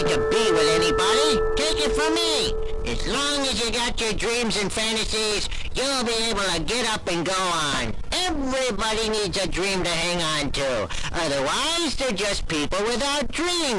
need to be with anybody. Take it from me. As long as you got your dreams and fantasies, you'll be able to get up and go on. Everybody needs a dream to hang on to. Otherwise, they're just people without dreams.